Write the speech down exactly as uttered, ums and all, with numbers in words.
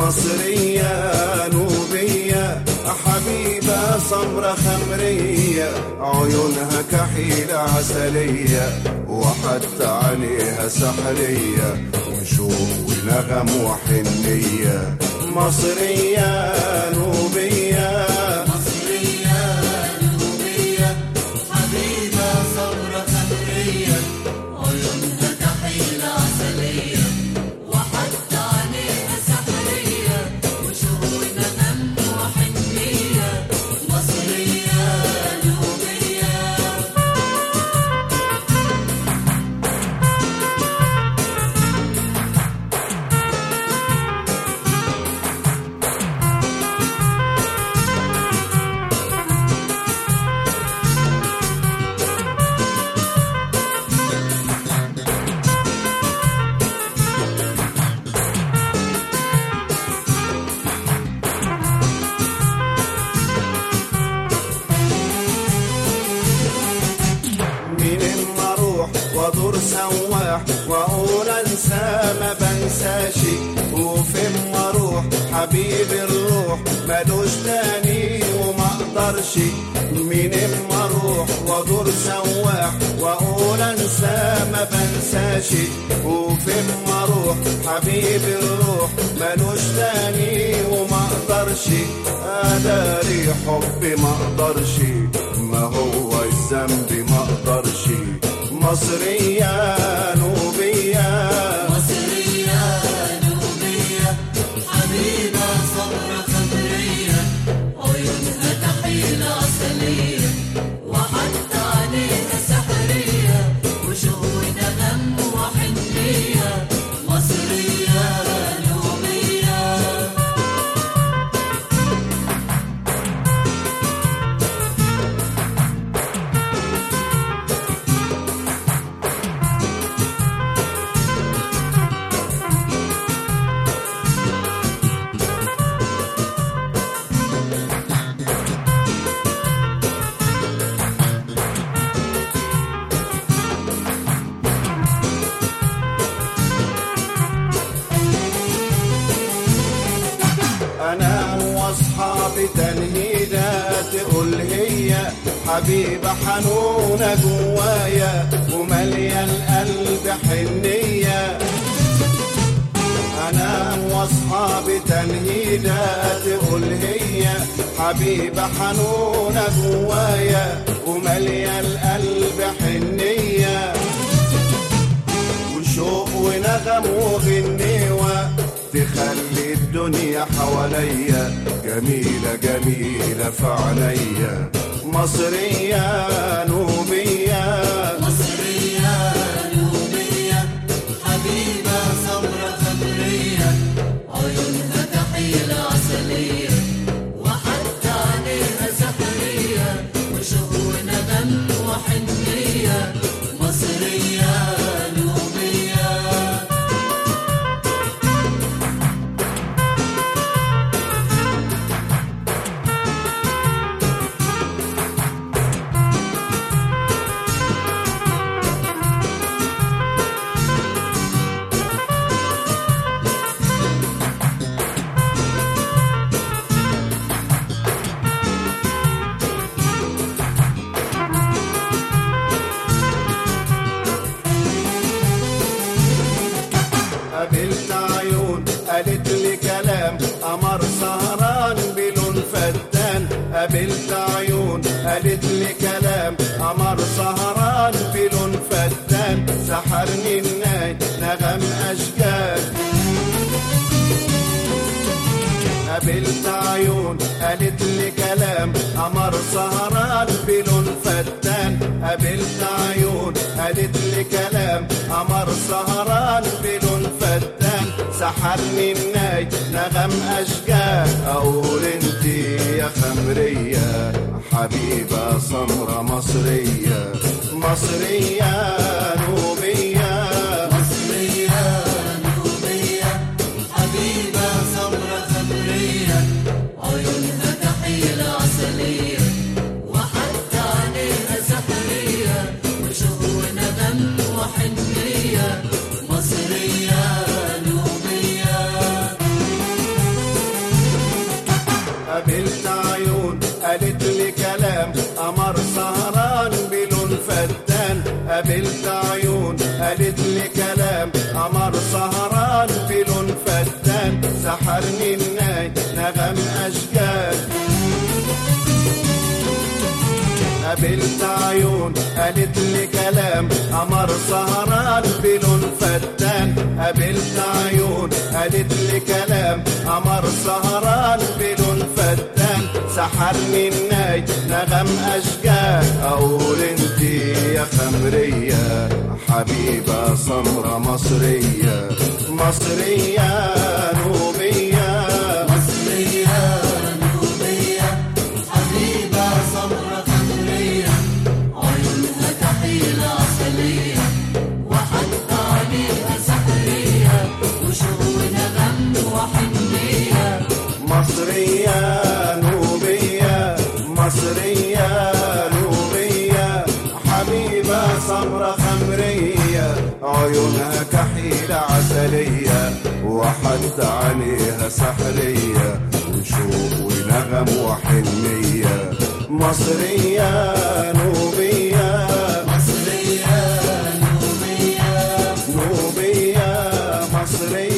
مصرية نوبية حبيبة سمرة خمرية عيونها كحيلة عسلية وحتى عليها سحرية وشوق ونغم وحنية مصرية نوبية وادور سواح واقول انسى ما بنساشي وفين ما اروح حبيب الروح ملوش تاني وما اقدرش منين ما اروح وادور سواح واقول انسى ما بنساشي وفين ما اروح حبيب الروح ملوش تاني وما اقدرش اداري حبي ما اقدرش ما هو الذنب ما اقدرش مصرية نوبية مصرية نوبية حبيبة سمرة خمرية عيونها كحيلة عسلية وحتى عليها سحرية وشوق نغم وحنية مصرية نوبية أنا وأصحابي تنهيدة تقول هي حبيبة حنونة جوايا ومالية القلب حنية أنا وأصحابي تنهيدة تقول هي حبيبة حنونة جوايا ومالية القلب حنية وشوق ونغم وغنيوة تخلي الدنيا حواليا جميلة جميلة في عينيا مصرية نوبية مصرية نوبية حبيبة سمرة خمرية عيونها كحيلة عسلية وحتى عليها سحرية وشوق ونغم وحنية مصرية نوبية قابلت عيون قالت لي كلام قمر سهران بلون فتان قابلت عيون قالت لي كلام قمر سهران بلون فتان سحرني الناي نغم أشجار قابلت عيون قالت لي كلام قمر سهران بلون فتان قابلت عيون قالت لي كلام قمر سهران بلون فتان سحرني الناي نغم أشجار أقول انتي يا خمرية حبيبة سمرة مصرية مصرية نوبية مصرية نوبية حبيبة سمرة خمرية عيونها كحيلة عسلية وحتى عليها سحرية وشوق ونغم وحنية مصرية نوبية قابلت عيون قالت لي كلام قمر سهران بلون فتان. قابلت عيون قالت لي كلام قمر سهران بلون فتان. سحرني الناي نغم أشجار أقول انتي يا خمرية حبيبة سمرة مصرية مصرية نوبية مصرية نوبية حبيبة سمرة خمرية عيونها كحيل عسلية وحتى عليها سحرية وشغل نغم وحنية. مصرية نوبية مصرية نوبية حبيبة سمرة خمرية عيونها كحيل عسلية وحتى عليها سحرية وشوق ونغم وحنية. مصرية نوبية مصرية نوبية نوبية مصرية